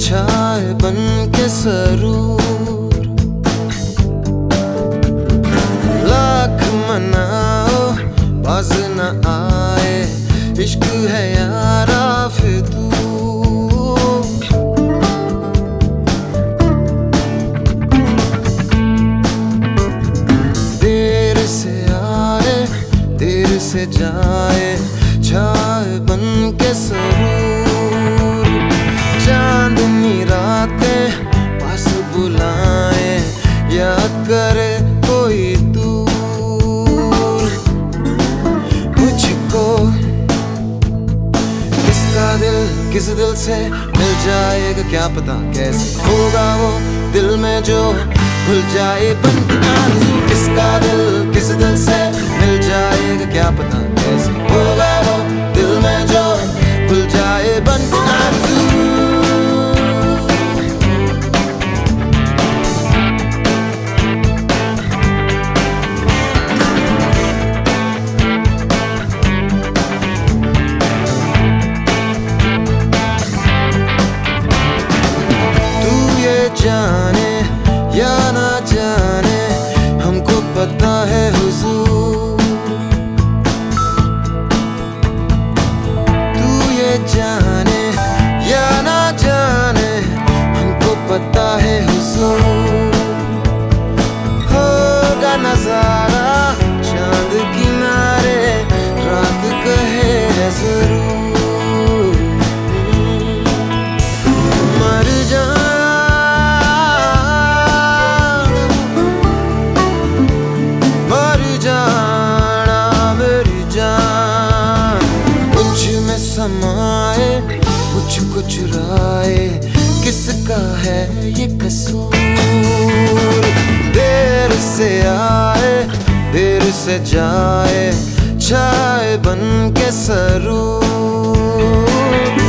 छाए बन के सरूर। लाख मनाओ बाज न आए, इश्क है यारा फितूर। देर से आए देर से जाए, छाए बन के सरूर। चांदनी रातें पास बुलाए, याद करे कोई दूर। मुझको किसका दिल किस दिल से मिल जाएगा, क्या पता कैसे होगा वो दिल में जो भूल जाए बन के आरज़ू। किसका दिल किस दिल से मिल जाएगा, क्या पता कैसे होगा वो दिल में जो भूल जाए बन के आरज़ू। जाने या ना जाने हमको पता है हुजूर। तू ये जाने या ना जाने हमको पता है हुजूर। होगा नजारा चांद किनारे, रात कहे है जरूर। समाए मुझको चुराए, किसका है ये कसूर। देर से आए देर से जाए, छाए बन के सरूर।